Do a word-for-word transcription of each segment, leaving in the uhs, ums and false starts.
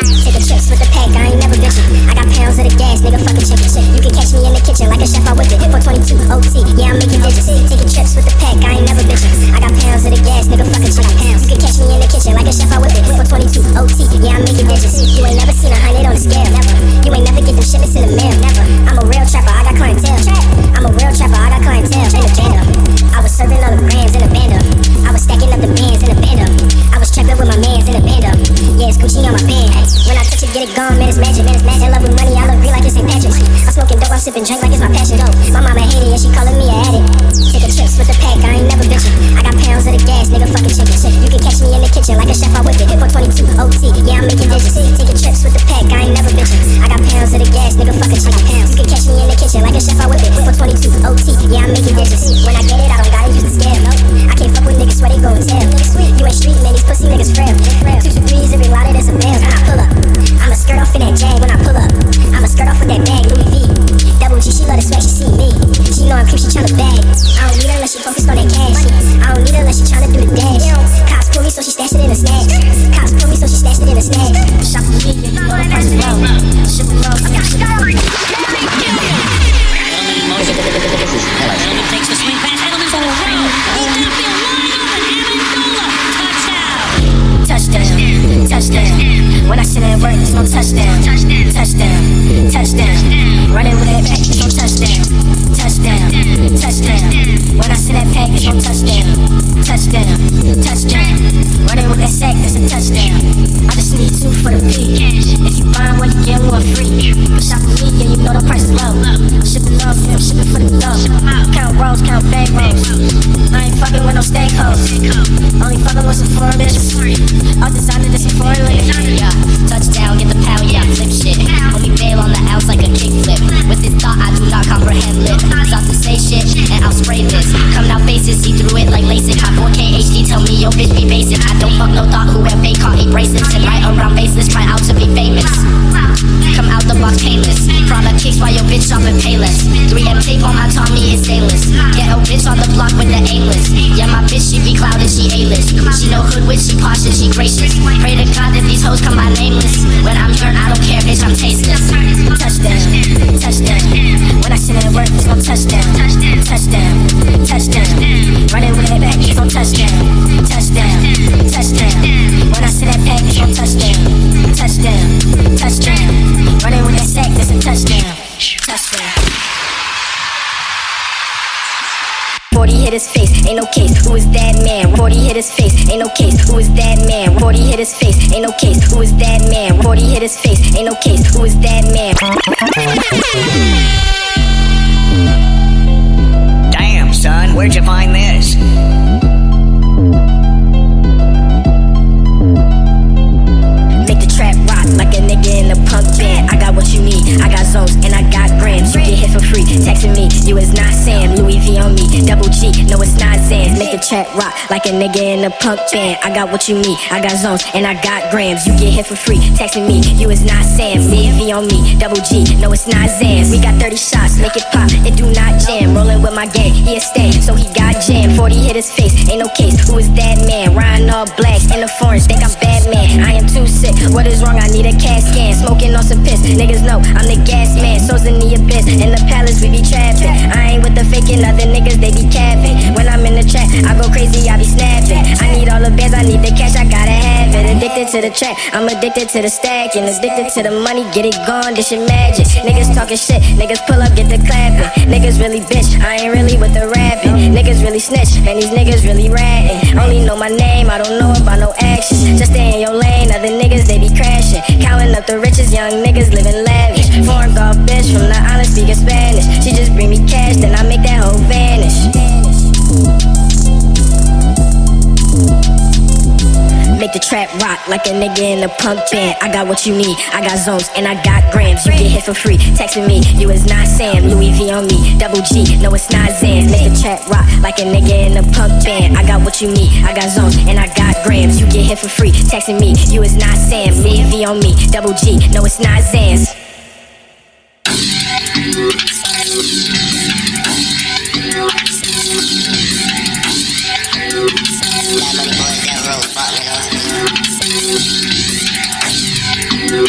Taking trips with the pack, I ain't never bitching. I got pounds of the gas, nigga, fucking chicken. You can catch me in the kitchen like a chef, I whip it. four twenty-two O T, yeah, I'm making digits. Taking trips with the pack, I ain't never bitching. I got pounds of the gas, nigga, fucking chicken. You can catch me in the kitchen like a chef, I whip it. four twenty-two O T, yeah, I'm making digits. You ain't never seen a hundred on the scale, never. You ain't never get them shipments in the mail, never. I'm a real trapper, I got clientele. I'm a real trapper, I got clientele. In the bando, I was serving all the grams in the bando. I was stacking up the bands in the bando. I was trapping with my mans in the bando. Yeah, it's Gucci on my band. Hey, when I touch it, get it gone, man, it's magic, man, it's magic. Love with money, I look green like it's Saint Patrick's. I'm smoking dope, I'm sipping drink like it's my passion. Oh, my mama hate it, and she calling me an addict. Taking trips with the pack, I ain't never bitching. I got pounds of the gas, nigga, fucking chicken. You can catch me in the kitchen like a chef, I whip it. four twenty-two O T, yeah, I'm making digits. Taking trips with the pack, I ain't never bitching. I got pounds of the gas, nigga, fucking chicken. You can catch me in the kitchen like a chef, I whip it. four twenty-two O T, yeah, I'm making digits. When I get it, I don't gotta use the scale. No, I can't fuck with niggas, swear they gon' tell. You ain't street, man, these pussy niggas frail. Two to threes, every lot of this a bill. When I pull up, I'ma skirt off in that jag when I pull up. I'ma skirt off with that bag, Louis V. Double G, she love the swag, she see me. She know I'm creep, she tryna bag. I don't need her unless she focused on that cash. I don't need her unless she tryna do the dash. Cops pull me, so she stashed it in a snatch. Cops pull me, so she stashed it in a snatch. Shop for me, yeah, you know the price is low. Ship it low, I got shit for free. Edelman takes the swing pass, Edelman's on the throw. He's downfield, wide open, Amendola. Touchdown. Touchdown, touchdown. When I sit at work, it's no touchdown. Touchdown, touchdown. Running with that pack, it's no touchdown. Touchdown, touchdown. When I sit at pack, it's no touchdown. Touchdown, touchdown. Running with that sack, that's a touchdown. I just need two for the P. If you find one, you get one free. Shop for me, yeah, you know the price is low. I'm shipping love, yeah, I'm shipping for the dough. Count rolls, count bag rolls. I ain't fucking with no stank hoes. Only fucking with some foreign bitches. All designer, this some foreign ladies. Yeah, touchdown, get the power, yeah, flip shit. Homie bail on the outs like a kickflip. With this thought, I do not comprehend lit. Stop to say shit, and I'll spray this. Coming out faces, see through it like LASIK. Hot four K H D, tell me your bitch be basic. I don't fuck no thought, who have fake caught eight bracelets. And right around baseless, try out to be famous. Come out the box painless. Product kicks while your bitch shopping payless. three M tape on my Tommy is stainless. Get a bitch on the block with the aimless. Yeah, my bitch, she be clouded, she A-list. She know hood witch, she posh and she gracious. Pray to God that these hoes come by nameless. When I'm turned, I don't care, bitch, I'm tasteless. Touchdown, touchdown. When I sit at work, it's no touchdown. Touchdown, touchdown. Running with that back, it's no touchdown. Touchdown, touchdown. When I sit at pack, it's no touchdown. Touchdown, touchdown. Running with that sack, that's a touchdown. Touchdown. forty hit his face, ain't no case, who is that man? forty hit his face, ain't no case, who is that man? forty hit his face, ain't no case, who is that man? forty hit his face, ain't no case, who is that man? Damn, son, where'd you find this? Make the trap rock like a nigga in a punk band. I got what you need, I got zones and I got grams. You get hit for free, texting me, you is not Sam. Louis V on me, double G, no it's not Zans. Make the trap rock like a nigga in a punk band. I got what you need, I got zones and I got grams. You get hit for free, texting me, you is not Sam. Louis V on me, double G, no it's not Zans. We got thirty shots, make it pop, it do not jam. Rolling with my gang, he a stay, so he got jammed. forty hit his face, ain't no case, who is that man? Ryan all blacks in the forest, think I'm Batman. I am too sick, what is wrong? I need a CAT scan, smoking on some piss. Niggas know I'm the gas man, souls in the abyss. In the palace we be trapping. I ain't with the faking, other niggas they be capping. When I'm in the trap, I go crazy, I be snapping. I need all the bands, I need the cash, I gotta have it. Addicted to the trap, I'm addicted to the stack. And addicted to the money, get it gone, this shit magic. Niggas talking shit, niggas pull up, get the clapping. Niggas really bitch, I ain't really with the rapping. Niggas really snitch, man these niggas really ratting. Only know my name, I don't know about no action. Just stay in your lane, other niggas they be crashing. Counting up the riches, young niggas living lavish. Foreign golf bitch from the island speaking Spanish. She just bring me cash, then I make that hoe vanish. Make the trap rock like a nigga in a punk band. I got what you need, I got zones and I got grams. You get hit for free, texting me, you is not Sam. Louis V on me, double G, no it's not Zans. Make the trap rock like a nigga in a punk band. I got what you need, I got zones and I got grams. You get hit for free, texting me, you is not Sam. Louis V on me, double G, no it's not Zans. That money boys, that road, fuck nigga.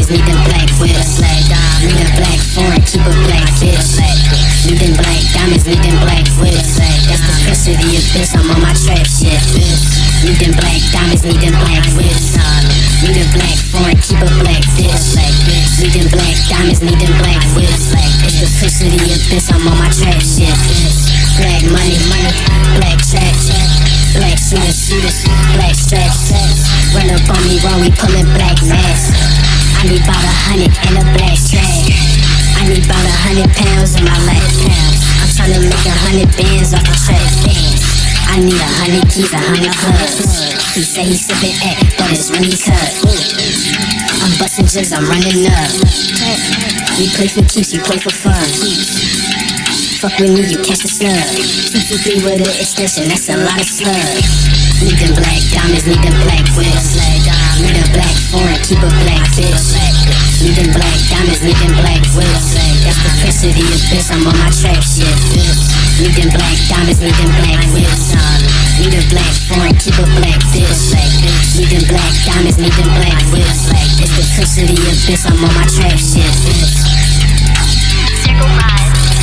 diamonds, need them black whips. Need a black foreign, keep a black bitch. Need them black diamonds, need them black whips. That's the prince of the abyss, I'm on my trap shit. Need them black diamonds, need them black whips. Need a black foreign, keep a black bitch. Need them black diamonds, need them black whips. It's the prince of the abyss, I'm on my trap shit. Black money, money, black track, black shooters, shooters, black straps. Run up on me while we pullin' black masks. I need about a hundred and a black strap. I need about a hundred pounds in my lap. I'm tryna make a hundred bands off the track. I need a hundred keys, a hundred clubs. He say he sippin' at, but it's really cut. I'm bustin' jigs, I'm running up. We play for keeps, you play for fun. Fuck with me, you catch the snub. Two two three with an extension, that's a lot of slug. Need them black diamonds, need them black whips. Need a black foreign, keep a black bitch. Need them black diamonds, need them black whips. That's the prince of the abyss, I'm on my trap shit. Need them black diamonds, need them black whips. Need a black foreign, keep a black bitch. Need them black diamonds, need them black whips. It's the prince of the abyss, I'm on my trap shit. Circle five.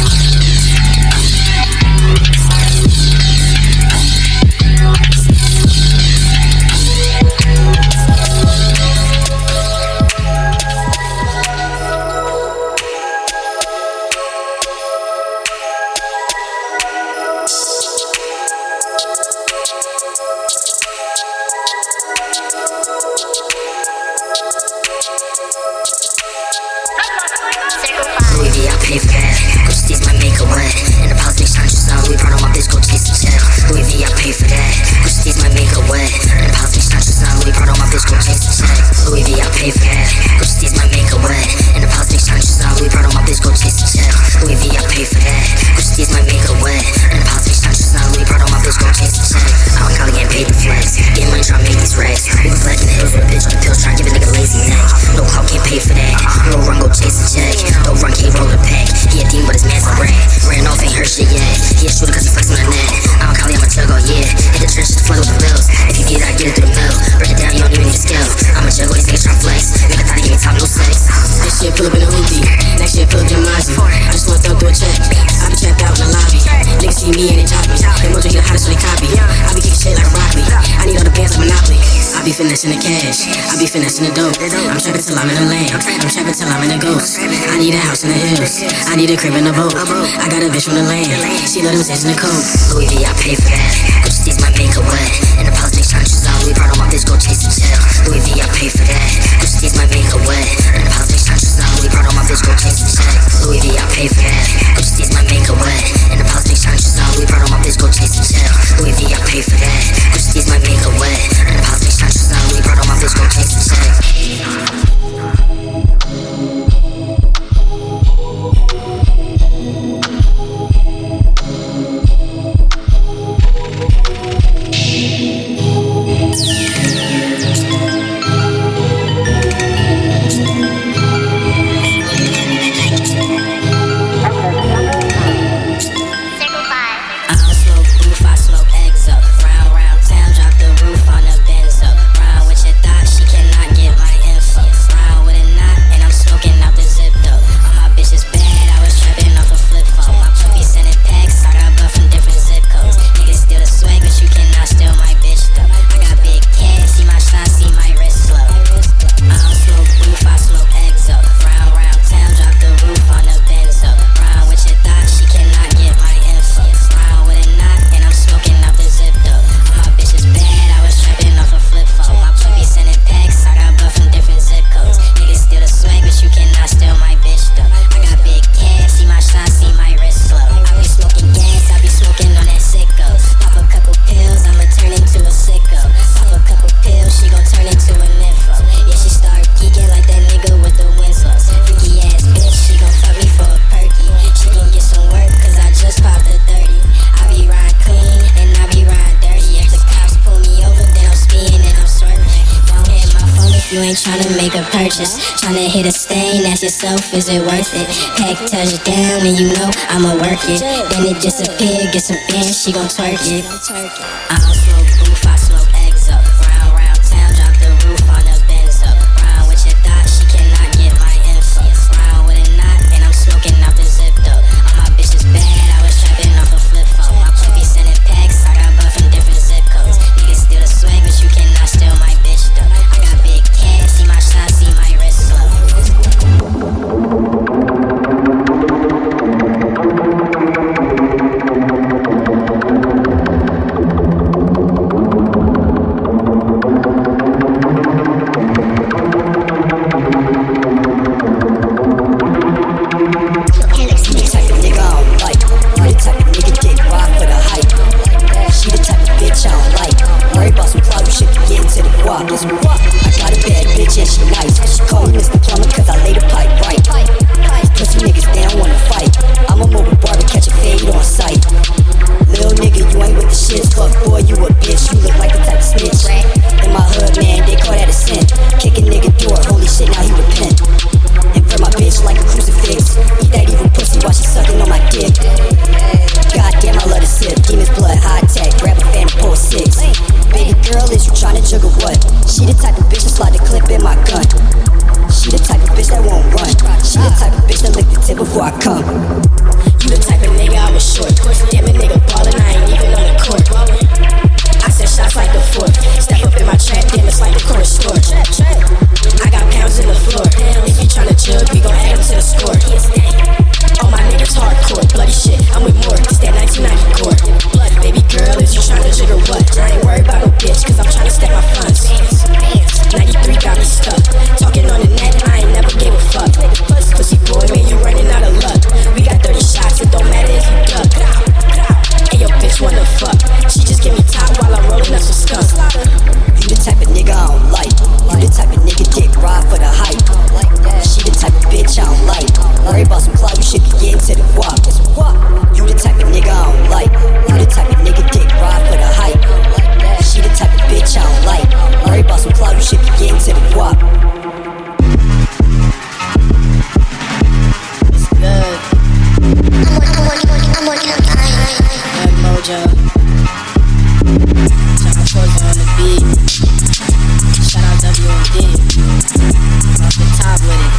Louis V, I pay for that. Gucci D's my make a wet. And the politics trying to sell. Louis brought on my bitch, go chase the check. Louis V, I pay for that. Gucci D's my make a wet. And the politics trying to sell. Louis brought on my bitch, go chase the check. Louis V, I pay for that. Gucci D's my make a wet. And the politics trying to sell. Louis brought on my bitch, go chase the check. Louis V, I pay for that. Gucci D's my make a wet. And the politics trying to sell. Louis brought on my bitch, go chase the check. I don't call it getting paid to flex. Getting money trying to make these racks. We was black in the hills with a bitch on the pills trying to give a nigga lazy neck. No clout can't pay for that. No run, go chase the check. No run, can't roll the pack. He a demon, but his man's a rat. Ran off, ain't heard shit yet. He a shooter cause he flexing on the net. I don't call it, I'm a jug, oh yeah. Hit the trenches to flood with the bills. If you get it, I get it through the mill. Break it down, you don't even need a skill. I'm a jug, these niggas tryna flex. Nigga thought he gave me top, no sex. This shit pull up in a hoopty. Next shit pull up Jamazi. I just wanna throw through a check. I be trapped out in the lobby. Niggas see me and they drop me. They mojo, he the hottest, so they copy. I be kicking shit like broccoli. I need all the bands like Monopoly. I be finessing the cash. I be finessing the dope. I'm trapping till I'm in the lane. I'm trapping till I'm in the ghost. I need a house in the hills. I need a crib in the boat. I got a bitch from the land. She love them zits in the coat. Louis V, I pay for that. Gucci D's my make a wet. And the politics trying to sell. Louis brought on my bitch, go chase the check. Louis V, I pay for that. Gucci D's my make a wet. And the politics trying to sell. Louis brought on my bitch, go chase the check. Louis V, I pay for that. Gucci D's my make a wet. And the politics trying to sell. Louis brought on my bitch, go chase the check. Louis V, I pay for that. Gucci D's my make a wet. And the politics trying to sell. Louis brought on my bitch, go chase the check. Tryna make a purchase, tryna hit a stain, ask yourself, is it worth it? Pack touchdown and you know I'ma work it. Then it disappear, get some bands, she gon' twerk it. I don't smoke booth, I smoke eggs up. Round, round town, drop the roof on the Benz up. Round with your thought, she cannot get wop. I got a bad bitch and she nice. She call me Mister Plumber cause I lay the pipe right. Pussy niggas down wanna fight. I'ma move a bar to catch a fade on sight. Lil' nigga, you ain't with the shits. Fuck boy, you a bitch. You look like the type of snitch. In my hood, man, they call that a sin. Kick a nigga door, holy shit, now he repent. Invert my bitch like a crucifix. Eat that evil pussy while she sucking on my dick. Goddamn, I love to sip. Demon's blood, high tech. Grab a fan and pull a six. Baby girl, is you tryna juggle what? She the type of bitch that slide the clip in my gun. She the type of bitch that won't run. She the type of bitch that lick the tip before I come. You the type of nigga I was short. Damn a nigga ballin', I ain't even on the court. I send shots like the fourth. Step up in my trap, damn it's like the corner store. I got pounds in the floor. If you tryna jug, we gon' add them to the score. All my niggas hardcore, bloody shit. I'm with more. It's that nineteen ninety core. Baby girl, is you tryna jigger what? I ain't worried about no bitch, cause I'm tryna stack my funds. ninety-three got me stuck. Talking on the net, I ain't never gave a fuck. Pussy boy, man, you running out of luck. We got thirty shots, it don't matter if you duck. Hey, yo, bitch wanna fuck. She just give me top while I'm rolling up some skunk. You the type of nigga I don't like. You the type of nigga dick ride for the hype. She the type of bitch I don't like. Worry about some clout, you should be getting to the guap. You the type of nigga I don't like. You the type of nigga dick ride for the hype. She the type of bitch I don't like. Worry about some clout, you should be getting to the guap. It's good. I'm working, I'm working, I'm working. Good mojo. John Forza on the beat. Shout out W M D. Off the top with it.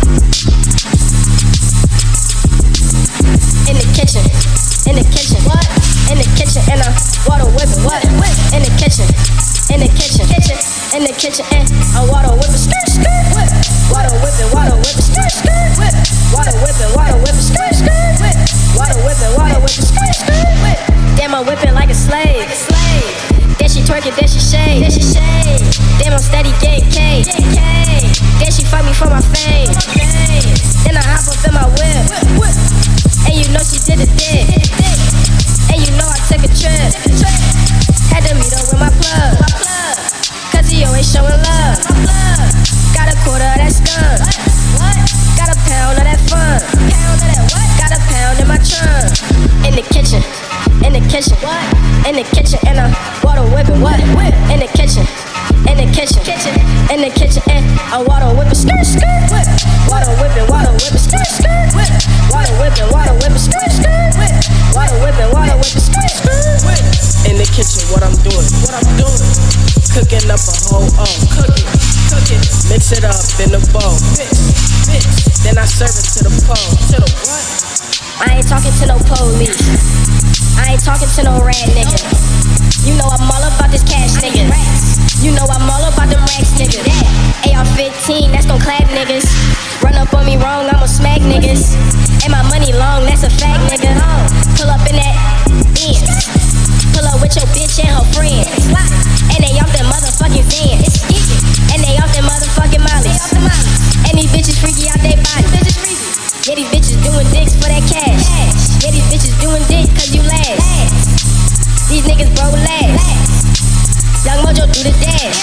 In the kitchen, in the kitchen, what? In the kitchen, and I water whipping, what? In the kitchen, in the kitchen, in the kitchen, and I water whipping, skirt, skirt, whip. Water whipping, water whipping, skirt, skirt, whip. Water whipping, water whipping, skirt, skirt, whip. Water whipping, water whipping, skirt, skirt, whip. Damn, I'm whipping like a slave, slave. Then she twerking, then she shake, then she shake. Damn, I'm steady getting K, then she fuck me for my fame. Then I hop up in my whip, and you know she did a dick. And you know I took a trip. Had to meet up with my plug, cause he always showing love. Got a quarter of that skunk. Got a pound of that fun. Got a pound in my trunk. In the kitchen, in the kitchen, in the kitchen, and I water whipping, what? In the kitchen, in the kitchen, in the kitchen, and I water whipping, skirt, skirt, whip. Water whipping, water whipping, skirt, skirt, whip. Water whipping, water whipping, skirt, skirt, whip. Water whipping, water whipping, skirt, skirt, whip. In the kitchen, what I'm doing, what I'm doing, cooking up a whole O, cooking, cooking, mix it up in the bowl, mix, mix, then I serve it to the pole, to the what? I ain't talking to no police. I ain't talking to no rat nigga. You know I'm all about this cash nigga. You know I'm all about them racks nigga. A R fifteen, that's gon' clap niggas. Run up on me wrong, I'ma smack niggas. And my money long, that's a fact nigga. Pull up in that Benz. Pull up with your bitch and her friends. And they off them motherfucking Vans. And they off them motherfucking mollies. And these bitches freaky out they body. Yeah, these bitches doing dicks for that cash. Yeah, these bitches doing dick cause you last. These niggas broke last. Young Mojo do the dash.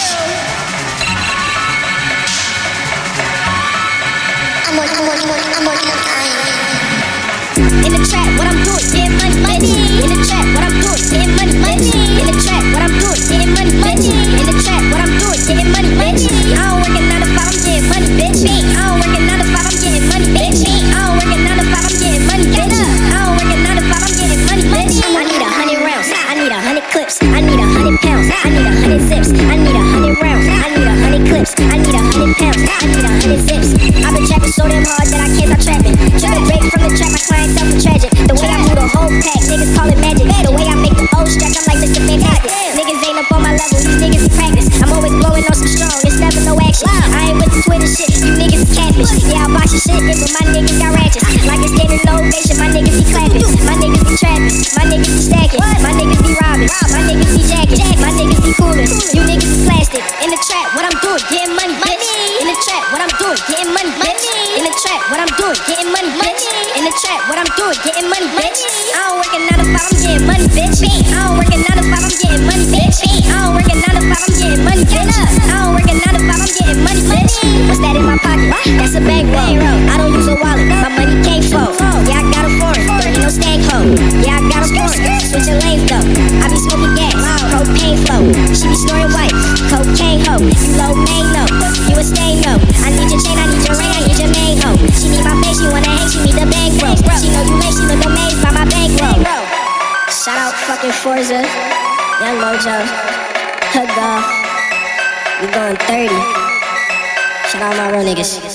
I'm working, I'm working, I'm working, I'm working. In the trap, what I'm doing, getting money, money. In the trap, what I'm doing, getting money, money. In the trap, what I'm doing, getting money, money. In the trap, what I'm doing, getting money, money. I don't work at nine to five, I'm getting money, bitch. I don't work at nine to five, I'm getting money, bitch. I don't work at nine to five, I'm getting money, bitch. I don't work at nine to five, I'm getting money, bitch. I need a hundred rounds, I need a hundred clips, I need a hundred pounds, I need a hundred zips, I need a hundred rounds, I need a hundred clips, I need a hundred pounds, I need a hundred zips. I've been trapping so damn hard that I can't stop trapping. Try to break from the trap, my clientele from tragic. The way I move the whole pack, niggas call it magic. The way I make the old stretch, I'm like Mister Fantastic. Niggas ain't up on my level, these niggas in practice. I'm always blowing on some strong, it's never no action. I ain't with the Twitter shit, you niggas is catfish. Yeah, I box your shit in, but my niggas got ratchets. Like a standing ovation, my niggas be clapping. My niggas be trapping, my niggas be stacking. My niggas be robbing, my niggas be jacking. My niggas be coolin', you niggas is plastic. In the trap, what I'm doing, getting money, bitch. In the trap, what I'm doing, getting money, bitch. In the trap, what I'm doing, getting money, bitch. In the trap, what I'm doing, getting money, bitch. I don't work at nine to five, I'm getting money, bitch. I don't work at nine to five, I'm getting money, bitch. I don't work at nine to five, I'm getting money, bitch. I don't work at Young Mojo, Hood Golf. We going thirty. Shout out my real niggas.